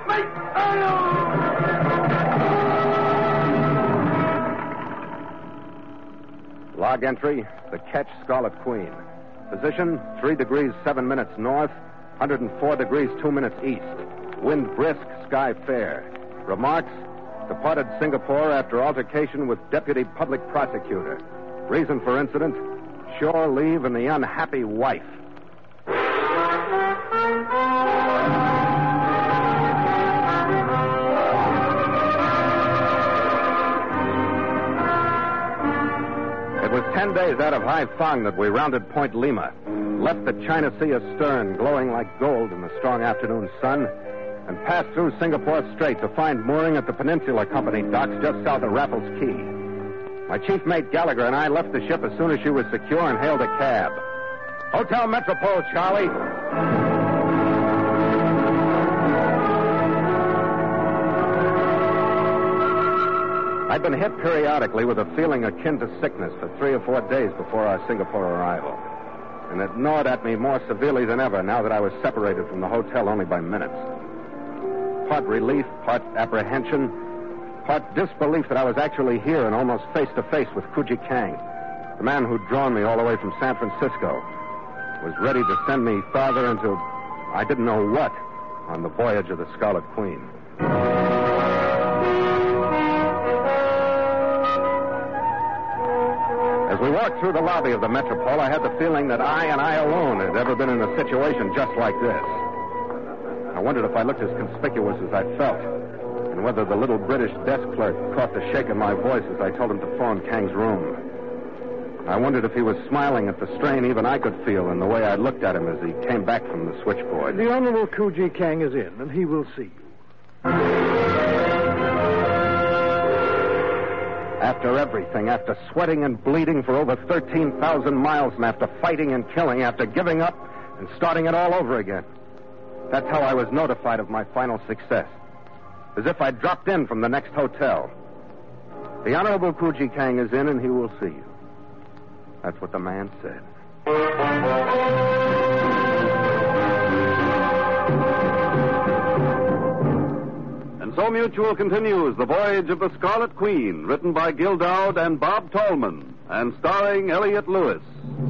Log entry, the Ketch Scarlet Queen. Position, 3 degrees 7 minutes north, 104 degrees 2 minutes east. Wind brisk, sky fair. Remarks, departed Singapore after altercation with Deputy Public Prosecutor. Reason for incident, shore leave and the unhappy wife. It was 10 days out of Haiphong that we rounded Point Lima, left the China Sea astern, glowing like gold in the strong afternoon sun, and passed through Singapore Strait to find mooring at the Peninsula Company docks just south of Raffles Key. My chief mate Gallagher and I left the ship as soon as she was secure and hailed a cab. Hotel Metropole, Charlie. I'd been hit periodically with a feeling akin to sickness for 3 or 4 days before our Singapore arrival. And it gnawed at me more severely than ever now that I was separated from the hotel only by minutes. Part relief, part apprehension, part disbelief that I was actually here and almost face-to-face with Kuji Kang, the man who'd drawn me all the way from San Francisco, was ready to send me farther into I didn't know what on the voyage of the Scarlet Queen. As we walked through the lobby of the Metropole, I had the feeling that I and I alone had ever been in a situation just like this. I wondered if I looked as conspicuous as I felt, and whether the little British desk clerk caught the shake in my voice as I told him to phone Kang's room. I wondered if he was smiling at the strain even I could feel in the way I looked at him as he came back from the switchboard. The Honorable Kuji Kang is in, and he will see you. After everything, after sweating and bleeding for over 13,000 miles, and after fighting and killing, after giving up and starting it all over again. That's how I was notified of my final success. As if I'd dropped in from the next hotel. The Honorable Kuji Kang is in, and he will see you. That's what the man said. And so Mutual continues The Voyage of the Scarlet Queen, written by Gil Dowd and Bob Tallman, and starring Elliott Lewis.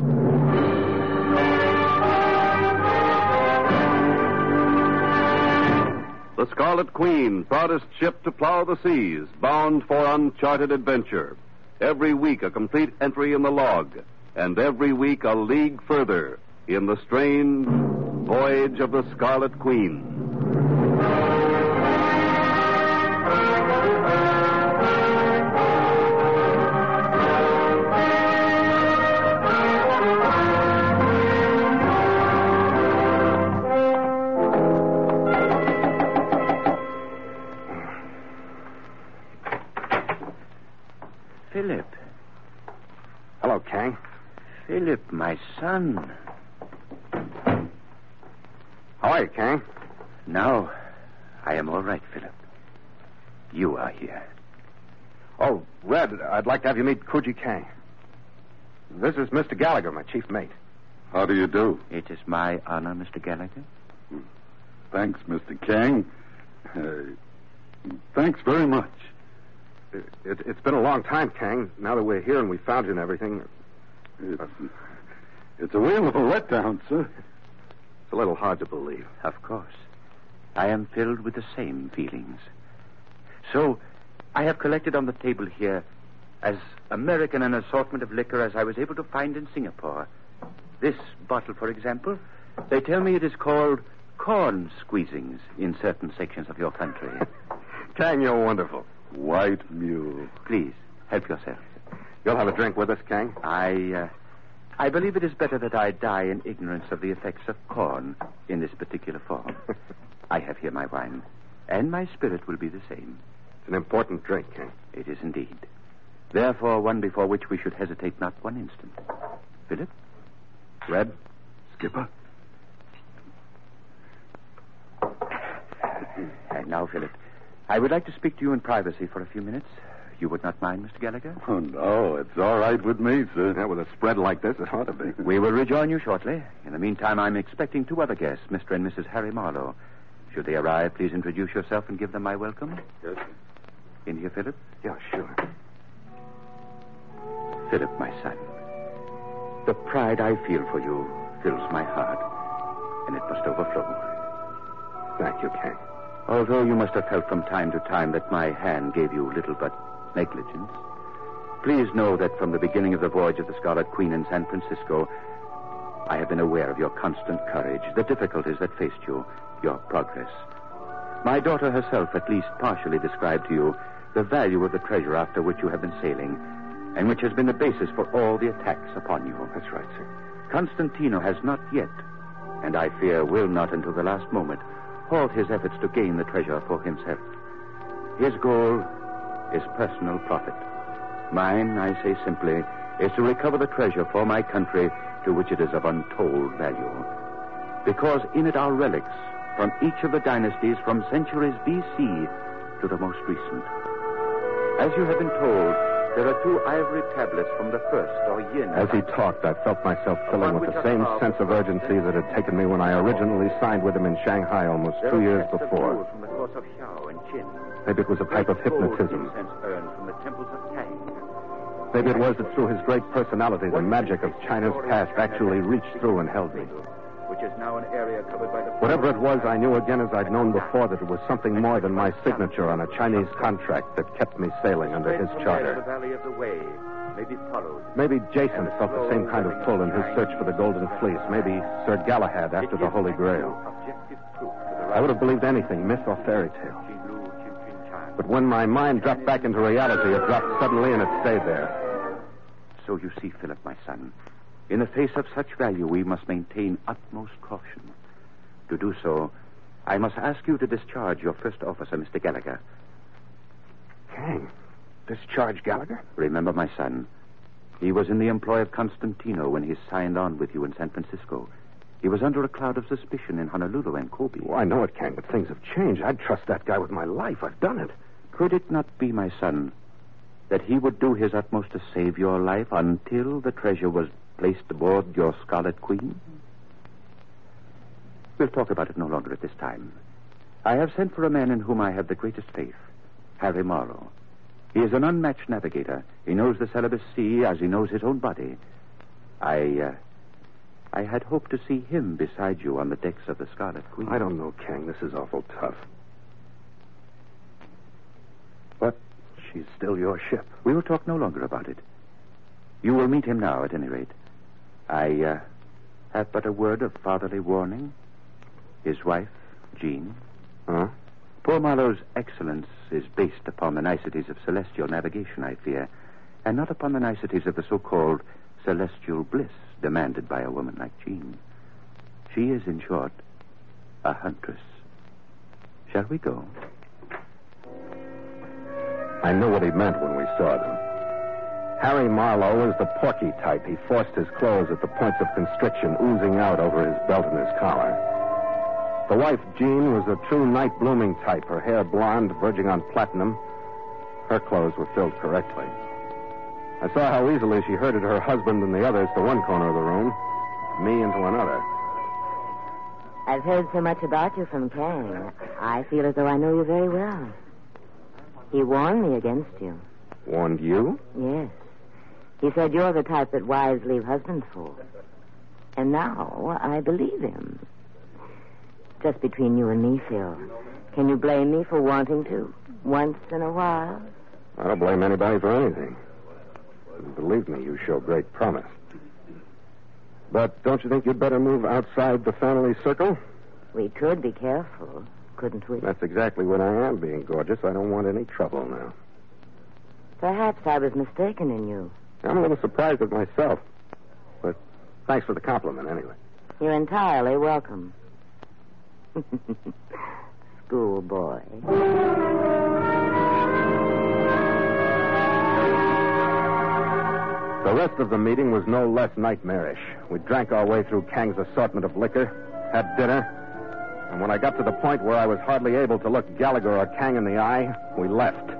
The Scarlet Queen, proudest ship to plow the seas, bound for uncharted adventure. Every week a complete entry in the log, and every week a league further in the strange Voyage of the Scarlet Queen. Philip. Hello, Kang. Philip, my son. How are you, Kang? Now, I am all right, Philip. You are here. Oh, Red, I'd like to have you meet Kuji Kang. This is Mr. Gallagher, my chief mate. How do you do? It is my honor, Mr. Gallagher. Thanks, Mr. Kang. Thanks very much. It's been a long time, Kang. Now that we're here and we found you and everything. It's a whale of a letdown, sir. It's a little hard to believe. Of course. I am filled with the same feelings. So, I have collected on the table here as American an assortment of liquor as I was able to find in Singapore. This bottle, for example, they tell me it is called corn squeezings in certain sections of your country. Kang, you're wonderful. White mule. Please, help yourself. You'll have a drink with us, Kang? I believe it is better that I die in ignorance of the effects of corn in this particular form. I have here my wine, and my spirit will be the same. It's an important drink, Kang. It is indeed. Therefore, one before which we should hesitate not one instant. Philip? Red? Skipper? And now, Philip, I would like to speak to you in privacy for a few minutes. You would not mind, Mr. Gallagher? Oh, no, it's all right with me, sir. Yeah, with a spread like this, it ought to be. We will rejoin you shortly. In the meantime, I'm expecting 2 other guests, Mr. and Mrs. Harry Marlowe. Should they arrive, please introduce yourself and give them my welcome. Yes, sir. In here, Philip. Yeah, sure. Philip, my son. The pride I feel for you fills my heart, and it must overflow. Thank you, Kang. Although you must have felt from time to time that my hand gave you little but negligence, please know that from the beginning of the voyage of the Scarlet Queen in San Francisco, I have been aware of your constant courage, the difficulties that faced you, your progress. My daughter herself at least partially described to you the value of the treasure after which you have been sailing, and which has been the basis for all the attacks upon you. That's right, sir. Constantino has not yet, and I fear will not until the last moment, halt his efforts to gain the treasure for himself. His goal is personal profit. Mine, I say simply, is to recover the treasure for my country, to which it is of untold value. Because in it are relics from each of the dynasties from centuries B.C. to the most recent. As you have been told, there are 2 ivory tablets from the first, or Yin. As he talked, I felt myself filling with the same sense of urgency that had taken me when I originally signed with him in Shanghai almost 2 years before. From the course of Xiao and Qin. Maybe it was a type of hypnotism. Earned from the temples of Tang. Maybe it was that through his great personality, the magic of China's past actually reached through and held me. Which is now an area covered by the... Whatever it was, I knew again as I'd known before that it was something more than my signature on a Chinese contract that kept me sailing under his charter. The Valley of the Way may be followed. Maybe Jason felt the same kind of pull in his search for the Golden Fleece. Maybe Sir Galahad after the Holy Grail. I would have believed anything, myth or fairy tale. But when my mind dropped back into reality, it dropped suddenly and it stayed there. So you see, Philip, my son, in the face of such value, we must maintain utmost caution. To do so, I must ask you to discharge your first officer, Mr. Gallagher. Kang, discharge Gallagher? Remember, my son, he was in the employ of Constantino when he signed on with you in San Francisco. He was under a cloud of suspicion in Honolulu and Kobe. Oh, I know it, Kang, but things have changed. I'd trust that guy with my life. I've done it. Could it not be, my son, that he would do his utmost to save your life until the treasure was placed aboard your Scarlet Queen? We'll talk about it no longer at this time. I have sent for a man in whom I have the greatest faith, Harry Morrow. He is an unmatched navigator. He knows the Celebes Sea as he knows his own body. I had hoped to see him beside you on the decks of the Scarlet Queen. I don't know, Kang. This is awful tough. But she's still your ship. We will talk no longer about it. You will meet him now, at any rate. I have but a word of fatherly warning. His wife, Jean. Huh? Poor Marlowe's excellence is based upon the niceties of celestial navigation, I fear, and not upon the niceties of the so-called celestial bliss demanded by a woman like Jean. She is, in short, a huntress. Shall we go? I knew what he meant when we saw them. Harry Marlowe was the porky type. He forced his clothes at the points of constriction, oozing out over his belt and his collar. The wife, Jean, was a true night-blooming type, her hair blonde, verging on platinum. Her clothes were filled correctly. I saw how easily she herded her husband and the others to one corner of the room, me into another. I've heard so much about you from Kang. I feel as though I know you very well. He warned me against you. Warned you? Yes. He said you're the type that wives leave husbands for. And now I believe him. Just between you and me, Phil. Can you blame me for wanting to? Once in a while? I don't blame anybody for anything. And believe me, you show great promise. But don't you think you'd better move outside the family circle? We could be careful, couldn't we? That's exactly what I am, being gorgeous. I don't want any trouble now. Perhaps I was mistaken in you. I'm a little surprised at myself. But thanks for the compliment, anyway. You're entirely welcome. Schoolboy. The rest of the meeting was no less nightmarish. We drank our way through Kang's assortment of liquor, had dinner, and when I got to the point where I was hardly able to look Gallagher or Kang in the eye, we left.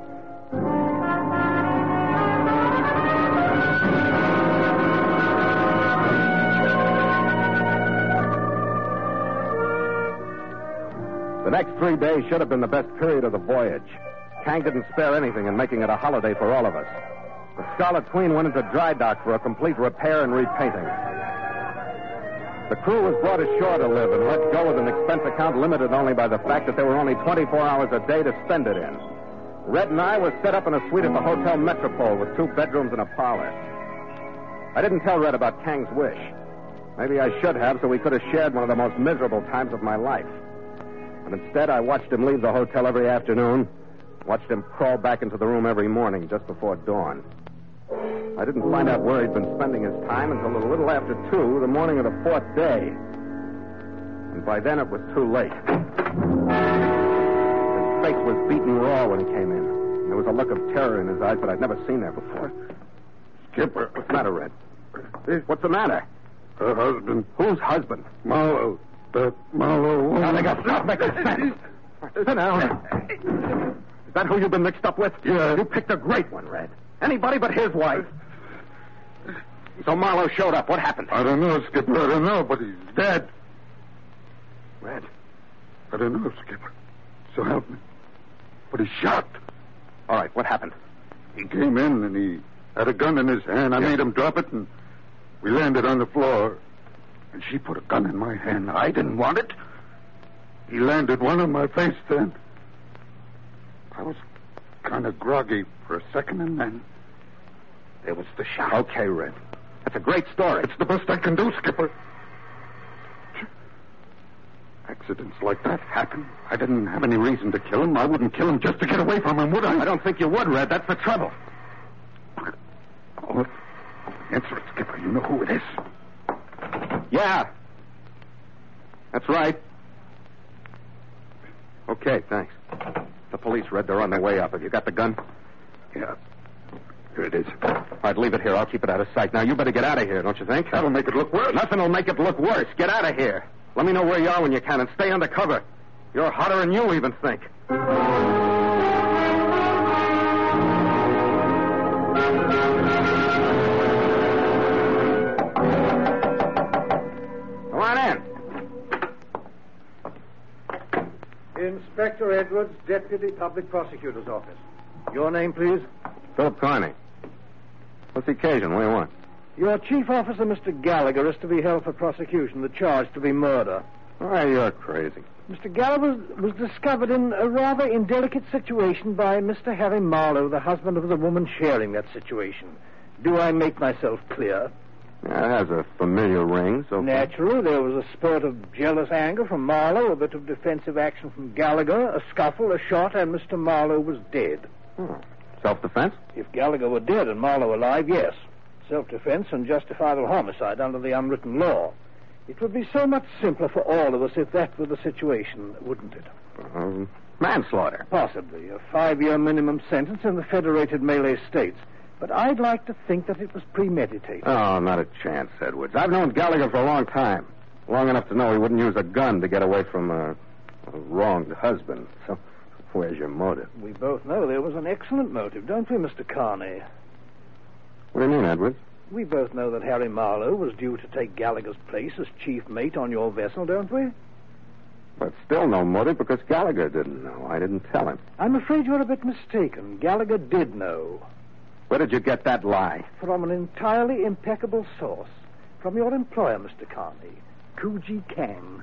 The next 3 days should have been the best period of the voyage. Kang didn't spare anything in making it a holiday for all of us. The Scarlet Queen went into dry dock for a complete repair and repainting. The crew was brought ashore to live and let go with an expense account limited only by the fact that there were only 24 hours a day to spend it in. Red and I were set up in a suite at the Hotel Metropole with 2 bedrooms and a parlor. I didn't tell Red about Kang's wish. Maybe I should have, so we could have shared one of the most miserable times of my life. But instead, I watched him leave the hotel every afternoon, watched him crawl back into the room every morning just before dawn. I didn't find out where he'd been spending his time until a little after 2, the morning of the 4th day. And by then, it was too late. His face was beaten raw when he came in. There was a look of terror in his eyes that I'd never seen there before. Skipper. What's the matter, Red? What's the matter? Her husband. Whose husband? Marlowe. That Marlowe woman. Now, they got stop making sense. Sit down. Is that who you've been mixed up with? Yeah. You picked a great one, Red. Anybody but his wife. So Marlowe showed up. What happened? I don't know, Skipper. I don't know, but he's dead. Red. I don't know, Skipper. So help me. But he's shot. All right, what happened? He came in and he had a gun in his hand. I made him drop it, and we landed on the floor. And she put a gun in my hand. I didn't want it. He landed one on my face then. I was kind of groggy for a second, and then there was the shot. Okay, Red. That's a great story. It's the best I can do, Skipper. Accidents like that happen. I didn't have any reason to kill him. I wouldn't kill him just to get away from him, would I? I don't think you would, Red. That's the trouble. Oh, answer it, Skipper. You know who it is. Yeah. That's right. Okay, thanks. The police, Red, they're on their way up. Have you got the gun? Yeah. Here it is. All right, leave it here. I'll keep it out of sight. Now, you better get out of here, don't you think? That'll make it look worse. Nothing will make it look worse. Get out of here. Let me know where you are when you can, and stay under cover. You're hotter than you even think. Come on in. Inspector Edwards, Deputy Public Prosecutor's Office. Your name, please? Philip Carney. What's the occasion? What do you want? Your chief officer, Mr. Gallagher, is to be held for prosecution. The charge to be murder. Why, you're crazy. Mr. Gallagher was discovered in a rather indelicate situation by Mr. Harry Marlowe, the husband of the woman sharing that situation. Do I make myself clear? Yeah, it has a familiar ring, so... Naturally, there was a spurt of jealous anger from Marlowe, a bit of defensive action from Gallagher, a scuffle, a shot, and Mr. Marlowe was dead. Self-defense? If Gallagher were dead and Marlowe alive, yes. Self-defense and justifiable homicide under the unwritten law. It would be so much simpler for all of us if that were the situation, wouldn't it? Manslaughter. Possibly. A 5-year minimum sentence in the Federated Malay States. But I'd like to think that it was premeditated. Oh, not a chance, Edwards. I've known Gallagher for a long time. Long enough to know he wouldn't use a gun to get away from a wronged husband. So where's your motive? We both know there was an excellent motive, don't we, Mr. Carney? What do you mean, Edwards? We both know that Harry Marlowe was due to take Gallagher's place as chief mate on your vessel, don't we? But still no motive because Gallagher didn't know. I didn't tell him. I'm afraid you're a bit mistaken. Gallagher did know. Where did you get that lie? From an entirely impeccable source. From your employer, Mr. Carney, Kuji Kang.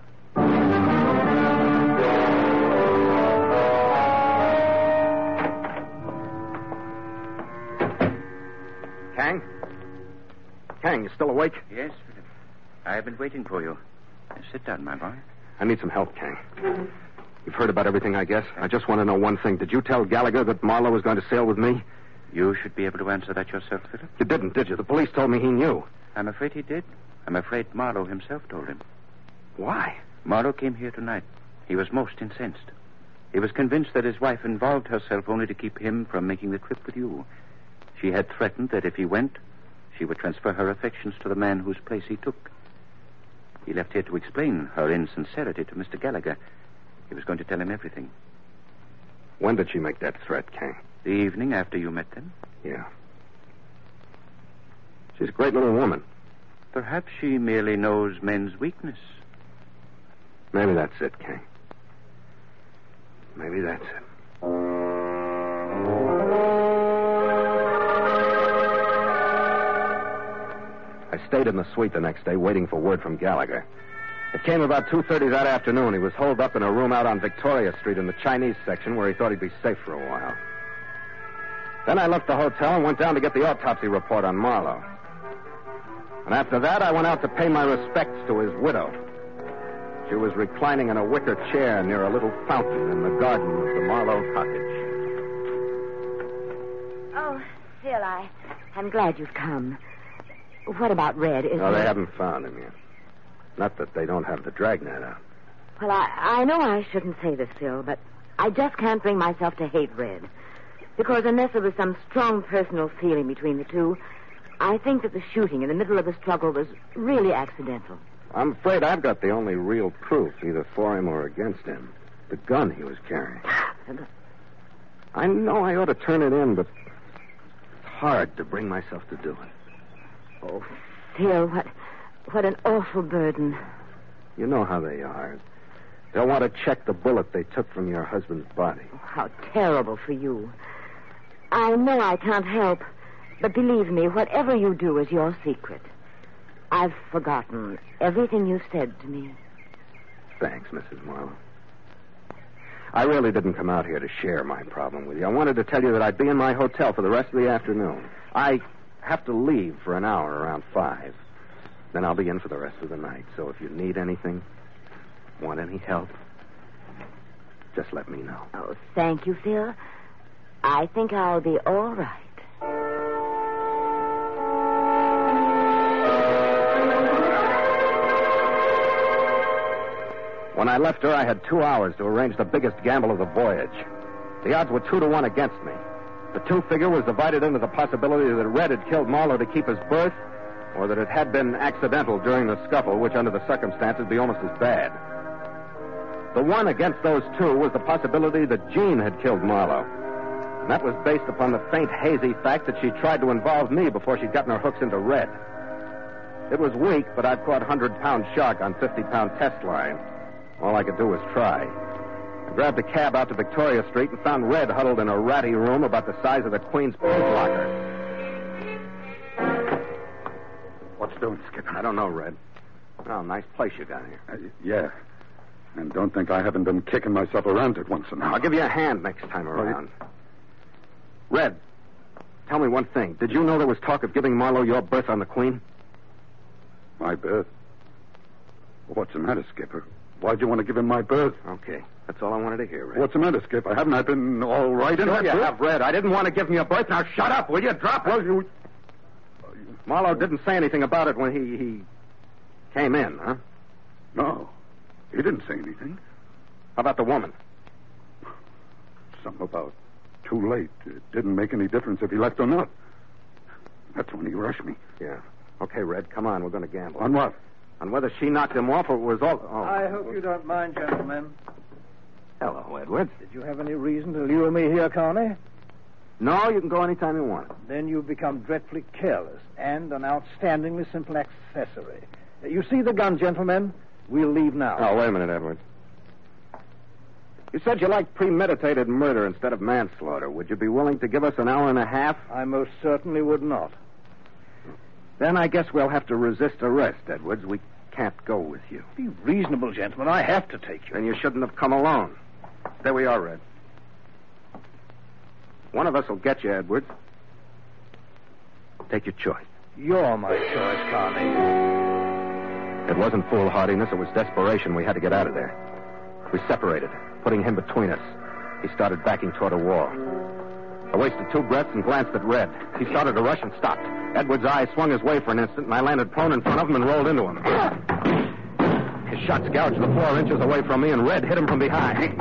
Kang? Kang, you still awake? Yes, Philip. I have been waiting for you. Sit down, my boy. I need some help, Kang. You've heard about everything, I guess. I just want to know one thing. Did you tell Gallagher that Marlowe was going to sail with me? You should be able to answer that yourself, Philip. You didn't, did you? The police told me he knew. I'm afraid he did. I'm afraid Marlowe himself told him. Why? Marlowe came here tonight. He was most incensed. He was convinced that his wife involved herself only to keep him from making the trip with you. She had threatened that if he went, she would transfer her affections to the man whose place he took. He left here to explain her insincerity to Mr. Gallagher. He was going to tell him everything. When did she make that threat, Kang? The evening after you met them? Yeah. She's a great little woman. Perhaps she merely knows men's weakness. Maybe that's it, Kang. Maybe that's it. I stayed in the suite the next day waiting for word from Gallagher. It came about 2:30 that afternoon. He was holed up in a room out on Victoria Street in the Chinese section where he thought he'd be safe for a while. Then I left the hotel and went down to get the autopsy report on Marlowe. And after that, I went out to pay my respects to his widow. She was reclining in a wicker chair near a little fountain in the garden of the Marlowe cottage. Oh, Phil, I'm glad you've come. What about Red? No, they haven't found him yet. Not that they don't have the dragnet out. Well, I know I shouldn't say this, Phil, but I just can't bring myself to hate Red. Because unless there was some strong personal feeling between the two, I think that the shooting in the middle of the struggle was really accidental. I'm afraid I've got the only real proof, either for him or against him. The gun he was carrying. I know I ought to turn it in, but it's hard to bring myself to do it. Oh, Phil, what an awful burden. You know how they are. They'll want to check the bullet they took from your husband's body. Oh, how terrible for you. I know I can't help, but believe me, whatever you do is your secret. I've forgotten everything you said to me. Thanks, Mrs. Marlowe. I really didn't come out here to share my problem with you. I wanted to tell you that I'd be in my hotel for the rest of the afternoon. I have to leave for an hour around 5. Then I'll be in for the rest of the night. So if you need anything, want any help, just let me know. Oh, thank you, Phil. I think I'll be all right. When I left her, I had 2 hours to arrange the biggest gamble of the voyage. The odds were 2-1 against me. The 2 figure was divided into the possibility that Red had killed Marlowe to keep his berth, or that it had been accidental during the scuffle, which under the circumstances would be almost as bad. The one against those 2 was the possibility that Jean had killed Marlowe. And that was based upon the faint, hazy fact that she tried to involve me before she'd gotten her hooks into Red. It was weak, but I'd caught 100-pound shark on 50-pound test line. All I could do was try. I grabbed a cab out to Victoria Street and found Red huddled in a ratty room about the size of the Queen's paint locker. What's doing, Skipper? I don't know, Red. Oh, nice place you got here. Yeah. And don't think I haven't been kicking myself around it once in a while. I'll give you a hand next time around. Red, tell me one thing. Did you know there was talk of giving Marlowe your berth on the Queen? My berth? What's the matter, Skipper? Why'd you want to give him my berth? Okay, that's all I wanted to hear, Red. What's the matter, Skipper? Haven't I been all right in Sure that you berth? have, Red. I didn't want to give him your berth. Now shut up, will you? Drop it. Well, you... Marlowe didn't say anything about it when he came in, huh? No, he didn't say anything. How about the woman? Something about too late. It didn't make any difference if he left or not. That's when he rushed me. Yeah. Okay, Red, come on. We're going to gamble. On what? On whether she knocked him off or it was all... Oh. I hope you don't mind, gentlemen. Hello, Edwards. Did you have any reason to lure me here, Carney? No, you can go anytime you want. Then you've become dreadfully careless and an outstandingly simple accessory. You see the gun, gentlemen? We'll leave now. Oh, wait a minute, Edwards. You said you liked premeditated murder instead of manslaughter. Would you be willing to give us an hour and a half? I most certainly would not. Then I guess we'll have to resist arrest, Edwards. We can't go with you. Be reasonable, gentlemen. I have to take you. Then you shouldn't have come alone. There we are, Red. One of us will get you, Edwards. Take your choice. You're my choice, Carney. It wasn't foolhardiness. It was desperation. We had to get out of there. We separated, putting him between us. He started backing toward a wall. I wasted 2 breaths and glanced at Red. He started to rush and stopped. Edwards' eye swung his way for an instant, and I landed prone in front of him and rolled into him. His shots gouged the floor inches away from me, and Red hit him from behind.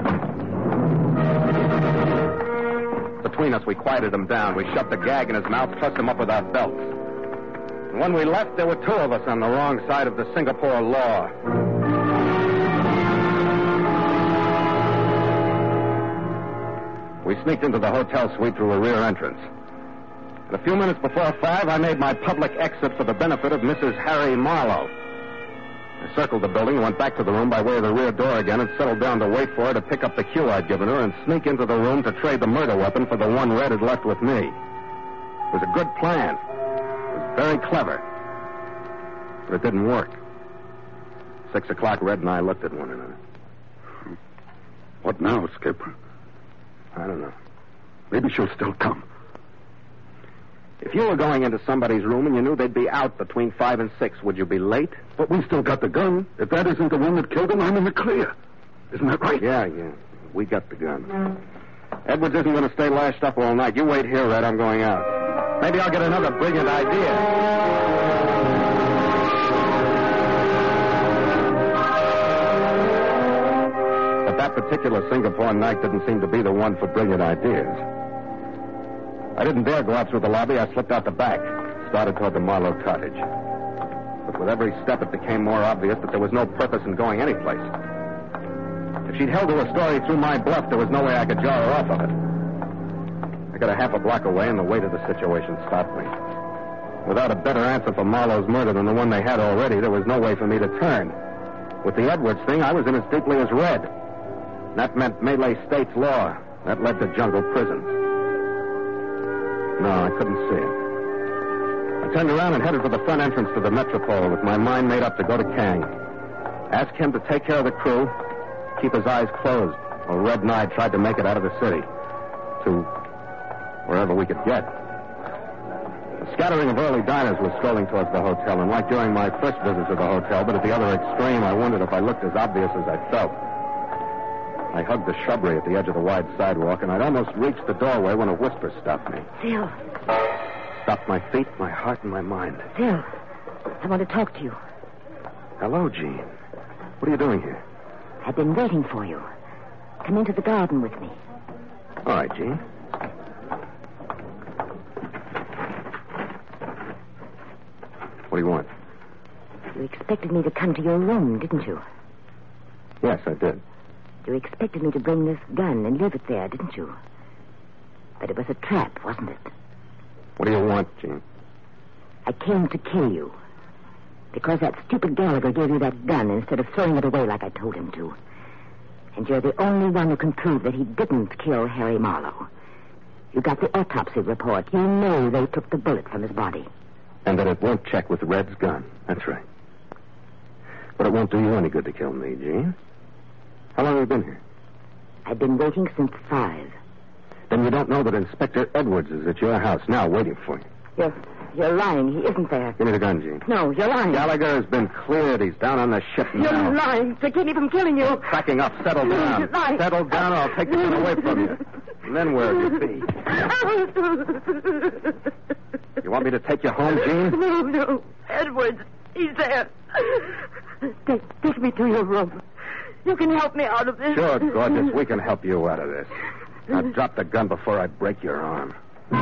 Between us, we quieted him down. We shoved the gag in his mouth, trussed him up with our belts. And when we left, there were 2 of us on the wrong side of the Singapore law. We sneaked into the hotel suite through a rear entrance. And a few minutes before 5, I made my public exit for the benefit of Mrs. Harry Marlowe. As circled the building and went back to the room by way of the rear door again and settled down to wait for her to pick up the cue I'd given her and sneak into the room to trade the murder weapon for the one Red had left with me. It was a good plan. It was very clever. But it didn't work. 6 o'clock, Red and I looked at one another. What now, Skipper? I don't know. Maybe she'll still come. If you were going into somebody's room and you knew they'd be out between 5 and 6, would you be late? But we still got the gun. If that isn't the one that killed him, I'm in the clear. Isn't that right? Yeah. We got the gun. Edwards isn't going to stay lashed up all night. You wait here, Red. I'm going out. Maybe I'll get another brilliant idea. But that particular Singapore night didn't seem to be the one for brilliant ideas. I didn't dare go out through the lobby. I slipped out the back, started toward the Marlowe cottage. But with every step, it became more obvious that there was no purpose in going anyplace. If she'd held to a story through my bluff, there was no way I could jar her off of it. I got a half a block away, and the weight of the situation stopped me. Without a better answer for Marlowe's murder than the one they had already, there was no way for me to turn. With the Edwards thing, I was in as deeply as Red. That meant Malay state's law. That led to jungle prisons. No, I couldn't see it. I turned around and headed for the front entrance to the Metropole with my mind made up to go to Kang. Ask him to take care of the crew, keep his eyes closed, while Red and I tried to make it out of the city. To wherever we could get. A scattering of early diners was strolling towards the hotel, and like during my first visit to the hotel, but at the other extreme, I wondered if I looked as obvious as I felt. I hugged the shrubbery at the edge of the wide sidewalk, and I'd almost reached the doorway when a whisper stopped me. Phil. Stopped my feet, my heart, and my mind. Phil, I want to talk to you. Hello, Jean. What are you doing here? I've been waiting for you. Come into the garden with me. All right, Jean. What do you want? You expected me to come to your room, didn't you? Yes, I did. You expected me to bring this gun and leave it there, didn't you? But it was a trap, wasn't it? What do you want, Jean? I came to kill you. Because that stupid Gallagher gave you that gun instead of throwing it away like I told him to. And you're the only one who can prove that he didn't kill Harry Marlowe. You got the autopsy report. You know they took the bullet from his body. And that it won't check with Red's gun. That's right. But it won't do you any good to kill me, Jean. How long have you been here? I've been waiting since 5. Then you don't know that Inspector Edwards is at your house now waiting for you. You're lying. He isn't there. Give me the gun, Jean. No, you're lying. Gallagher has been cleared. He's down on the ship now. You're lying. To keep me from killing you. Cracking up. Settle down. You're lying. Settle down or I'll take the gun away from you. And then where'll you be? You want me to take you home, Jean? No. Edwards, he's there. Take me to your room. You can help me out of this. Sure, gorgeous. We can help you out of this. Now drop the gun before I break your arm.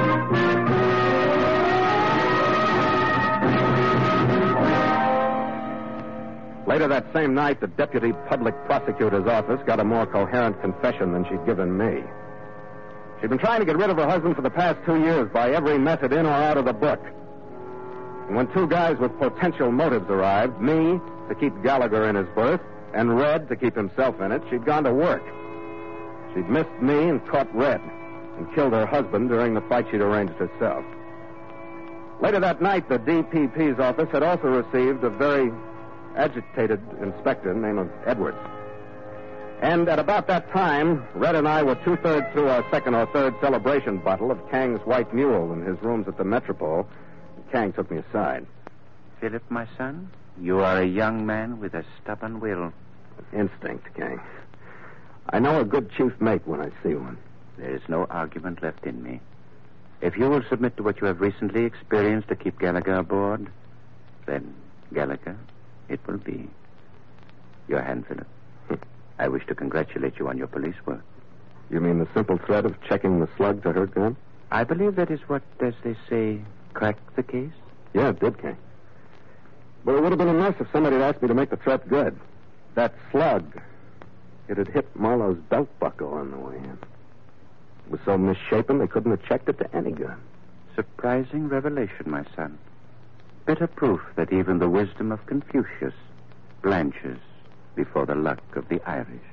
Later that same night, the deputy public prosecutor's office got a more coherent confession than she'd given me. She'd been trying to get rid of her husband for the past 2 years by every method in or out of the book. And when 2 guys with potential motives arrived, me to keep Gallagher in his berth, and Red to keep himself in it, she'd gone to work. She'd missed me and caught Red, and killed her husband during the fight she'd arranged herself. Later that night, the DPP's office had also received a very agitated inspector named Edwards. And at about that time, Red and I were 2/3 through our second or third celebration bottle of Kang's White Mule in his rooms at the Metropole. Kang took me aside. Philip, my son, you are a young man with a stubborn will. Instinct, Kang. I know a good chief mate when I see one. There is no argument left in me. If you will submit to what you have recently experienced to keep Gallagher aboard, then, Gallagher, it will be. Your hand, Philip. I wish to congratulate you on your police work. You mean the simple threat of checking the slug to her gun? I believe that is what, as they say, cracked the case. Yeah, it did, Kang. But it would have been nice if somebody had asked me to make the threat good. That slug, it had hit Marlowe's belt buckle on the way in. It was so misshapen they couldn't have checked it to any gun. Surprising revelation, my son. Bitter proof that even the wisdom of Confucius blanches before the luck of the Irish.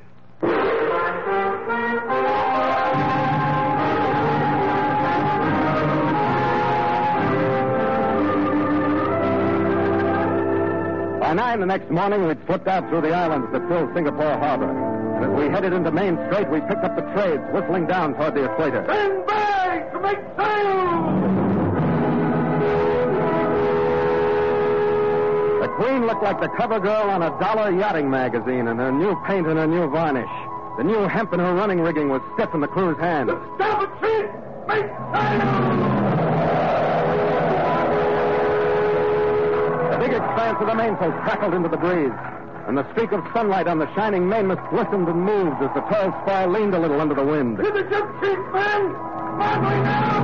By 9 the next morning, we'd slipped out through the islands that fill Singapore harbor. And as we headed into Main Strait, we picked up the trades, whistling down toward the equator. Stand by to make sail! The Queen looked like the cover girl on a dollar yachting magazine in her new paint and her new varnish. The new hemp in her running rigging was stiff in the crew's hands. Starboard sheet! Make sail! The big expanse of the mainsail crackled into the breeze, and the streak of sunlight on the shining mainmast glistened and moved as the tall spar leaned a little under the wind. To the jib sheet, men! Firmly now!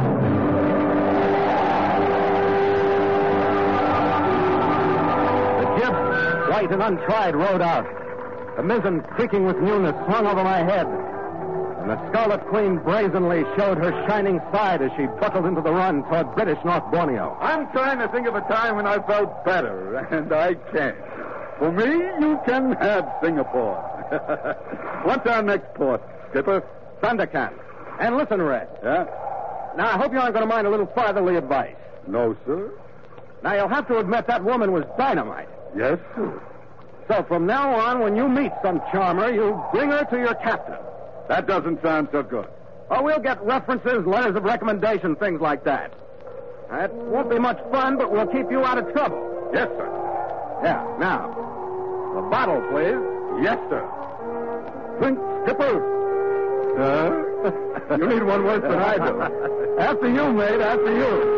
The jib, white and untried, rode out. The mizzen, creaking with newness, swung over my head. And the Scarlet Queen brazenly showed her shining side as she buckled into the run toward British North Borneo. I'm trying to think of a time when I felt better, and I can't. For me, you can have Singapore. What's our next port, Skipper? Sandakan. And listen, Red. Yeah? Now, I hope you aren't going to mind a little fatherly advice. No, sir. Now, you'll have to admit that woman was dynamite. Yes, sir. So from now on, when you meet some charmer, you bring her to your captain. That doesn't sound so good. Or we'll get references, letters of recommendation, things like that. It won't be much fun, but we'll keep you out of trouble. Yes, sir. Yeah, now, the bottle, please. Yes, sir. Drink, Skipper. You need one worse than I do. After you, mate, after you.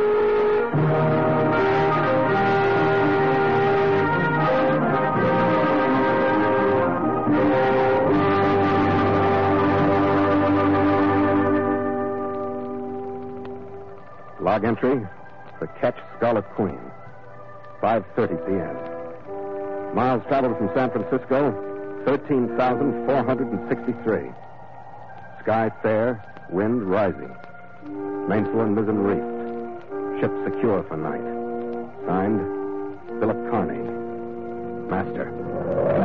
Log entry, the Ketch Scarlet Queen, 5:30 p.m. Miles traveled from San Francisco, 13,463. Sky fair, wind rising. Mainsail and mizzen reefed. Ship secure for night. Signed, Philip Carney, Master.